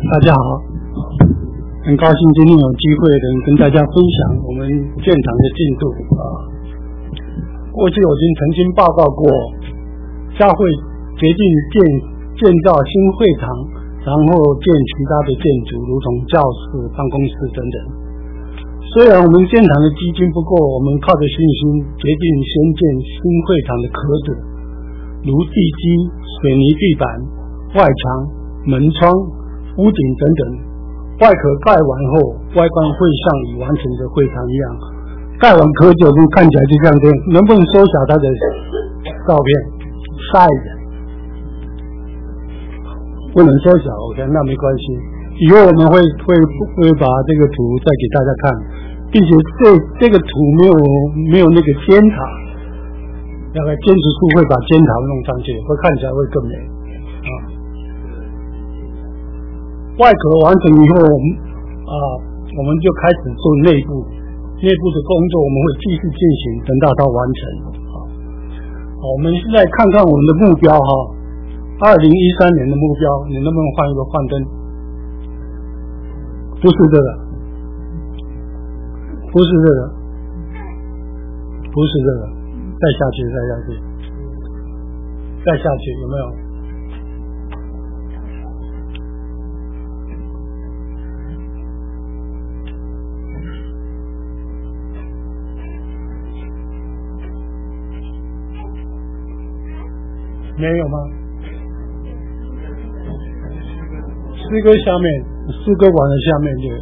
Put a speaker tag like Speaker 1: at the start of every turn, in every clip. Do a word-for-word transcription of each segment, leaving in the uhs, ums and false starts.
Speaker 1: 大家好，很高兴今天有机会能跟大家分享我们建堂的进度啊。过去我已经曾经报告过，教会决定建建造新会堂，然后建其他的建筑，如同教室、办公室等等。虽然我们建堂的基金不够，我们靠着信心决定先建新会堂的壳子，如地基、水泥地板、外墙、门窗、屋顶等等。外壳盖完后，外观会像已完成的会堂一样。盖完壳子看起来就这样子，能不能缩小它的照片 size？ 不能缩小 ，OK， 那没关系。以后我们会会会把这个图再给大家看，并且这这个图没有没有那个尖塔，那个建筑术会把尖塔弄上去，会看起来会更美啊。外壳完成以后，我们啊我们就开始做内部，内部的工作我们会继续进行，等到它完成。啊，好，我们现在看看我们的目标哈，二零一三年的目标，你能不能换一个幻灯？不是这个，不是这个，不是这个，再下去，再下去，再下去，有没有？没有吗？诗歌下面，诗歌馆的下面就有。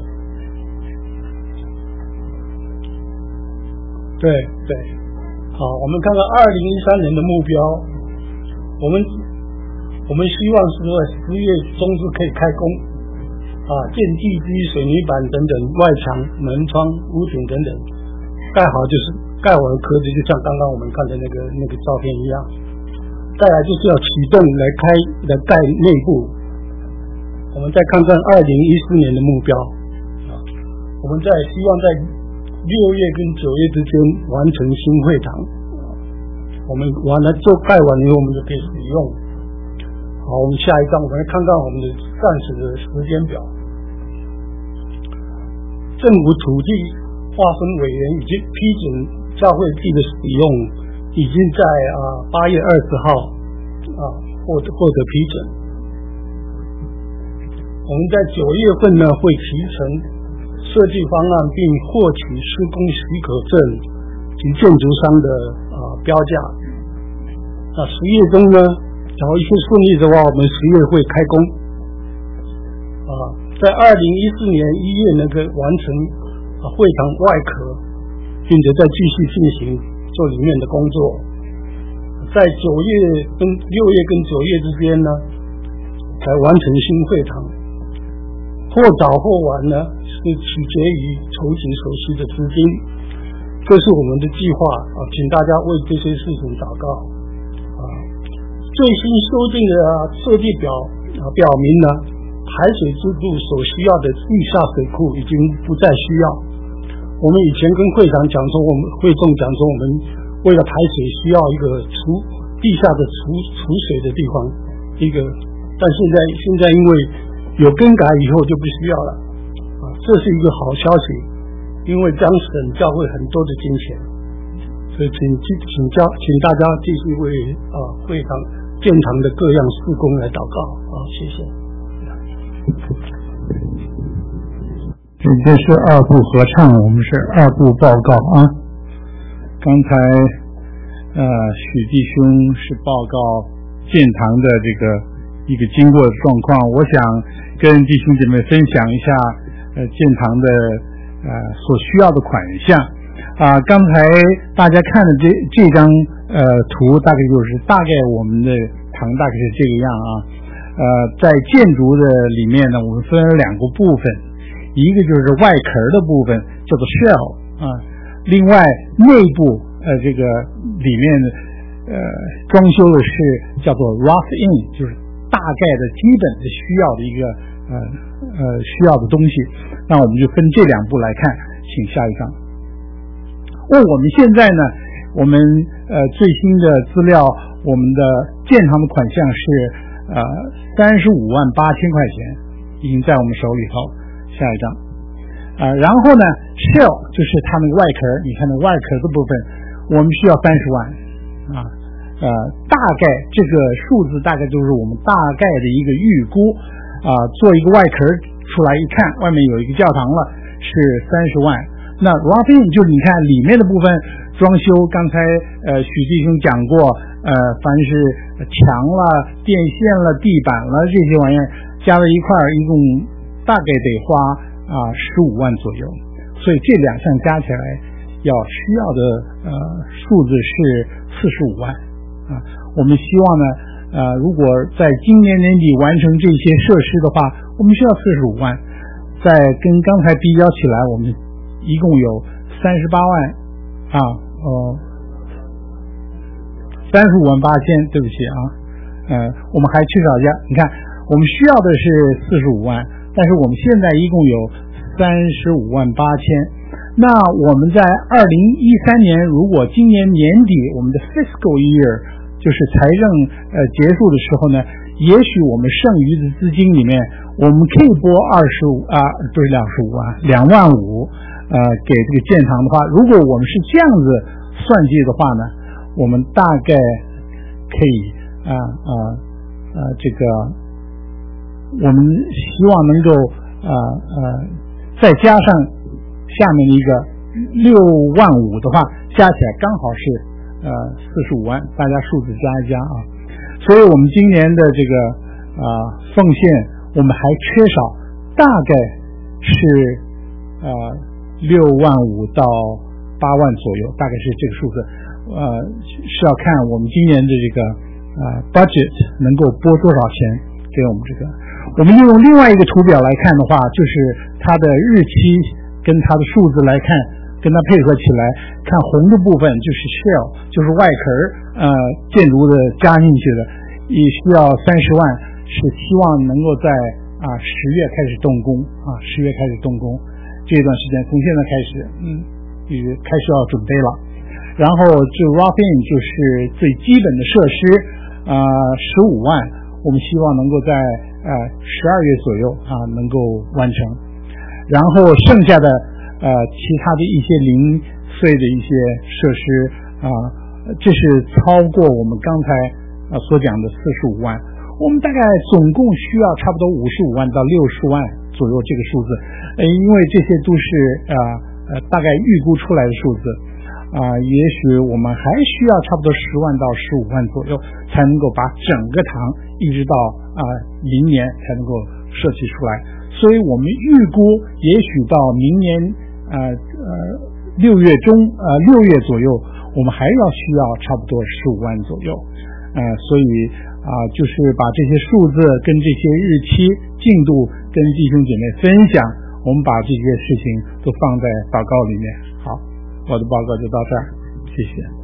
Speaker 1: 对对，好，我们看看二零一三年的目标，我们我们希望是在十月中是可以开工，啊，建地基、水泥板等等，外墙、门窗、屋顶等等，盖好就是盖好的壳子，就像刚刚我们看的那个那个照片一样。再来就是要启动来开来盖内部。我们再看看二零一四年的目标啊，我们在希望在六月跟九月之间完成新会堂。我们完了做盖完以后，我们就可以使用。好，我们下一张，我们来看看我们的暂时的时间表。政府土地划分委员已经批准教会地的使用。已经在啊八月二十号啊获得获得批准。我们在九月份呢会提成设计方案，并获取施工许可证及建筑商的啊标价。啊十月中呢，假如一切顺利的话，我们十月会开工。啊，在二零一四年一月那个完成啊会堂外壳，并且再继续进行。做里面的工作，在九月跟六月跟九月之间呢，才完成新会堂。或早或晚呢，是取决于筹集所需的资金。这是我们的计划啊，请大家为这些事情祷告啊。最新修订的设计表啊，表明呢，排水制度所需要的地下水库已经不再需要。我们以前跟会长讲说，我们会众讲说，我们为了排水需要一个储地下的储储水的地方，一个，但现在现在因为有更改以后就不需要了，啊，这是一个好消息，因为将省教会很多的金钱，所以请请教请大家继续为啊会堂建堂的各样事工来祷告啊，谢谢。
Speaker 2: 这是二部合唱，我们是二部报告啊。刚才呃许弟兄是报告建堂的这个一个经过的状况，我想跟弟兄姐妹分享一下呃建堂的呃所需要的款项啊。刚才大家看的这这张呃图，大概就是大概我们的堂大概是这个样啊。呃，在建筑的里面呢，我们分了两个部分。一个就是外壳的部分叫做 shell 啊，另外内部呃这个里面呃装修的是叫做 rough in， 就是大概的基本的需要的一个呃呃需要的东西。那我们就分这两步来看，请下一张。哦，我们现在呢，我们呃最新的资料，我们的建堂的款项是呃三十五万八千块钱。 已经在我们手里头。下一张，啊、呃，然后呢 ，shell 就是它那个外壳，你看那外壳的部分，我们需要三十万，啊，呃，大概这个数字大概就是我们大概的一个预估，啊、呃，做一个外壳出来一看，外面有一个教堂了，是三十万。那 rough-in 就是你看里面的部分装修，刚才呃许弟兄讲过，呃，凡是墙了、电线了、地板了这些玩意儿加在一块儿，一共大概得花啊十五万左右。所以这两项加起来要需要的呃数字是四十五万啊。我们希望呢，呃，如果在今年年底完成这些设施的话，我们需要四十五万。再跟刚才比较起来，我们一共有三十八万啊，呃，三十五万八千，对不起啊，呃，我们还缺少一下。你看，我们需要的是四十五万，但是我们现在一共有三十五万八千。那我们在二零一三年，如果今年年底我们的 fiscal year 就是财政呃结束的时候呢，也许我们剩余的资金里面，我们可以拨二十五啊，不是两十五啊，两万五，呃，给这个建堂的话，如果我们是这样子算计的话呢，我们大概可以啊啊啊，这个我们希望能够啊呃再加上下面的一个六万五的话，加起来刚好是呃四十五万，大家数字加一加啊。所以我们今年的这个啊、呃、奉献，我们还缺少大概是呃六万五到八万左右，大概是这个数字。呃，是要看我们今年的这个啊、呃、budget 能够拨多少钱给我们这个。我们用另外一个图表来看的话，就是它的日期跟它的数字来看，跟它配合起来，看红的部分就是 shell， 就是外壳呃建筑的加进去的，也需要三十万，是希望能够在啊十月开始动工啊，十月开始动工，这段时间从现在开始，嗯，也开始要准备了。然后这 rough-in 就是最基本的设施，啊十五万，我们希望能够在呃十二月左右啊能够完成，然后剩下的呃其他的一些零碎的一些设施啊，这是超过我们刚才啊所讲的四十五万，我们大概总共需要差不多五十五万到六十万左右这个数字，呃，因为这些都是呃呃大概预估出来的数字。啊、呃，也许我们还需要差不多十万到十五万左右，才能够把整个堂一直到啊、呃、明年才能够设计出来。所以我们预估，也许到明年呃呃六月中呃六月左右，我们还要需要差不多十五万左右。呃，所以啊、呃，就是把这些数字跟这些日期进度跟弟兄姐妹分享，我们把这些事情都放在祷告里面。好。我的报告就到这儿，谢谢。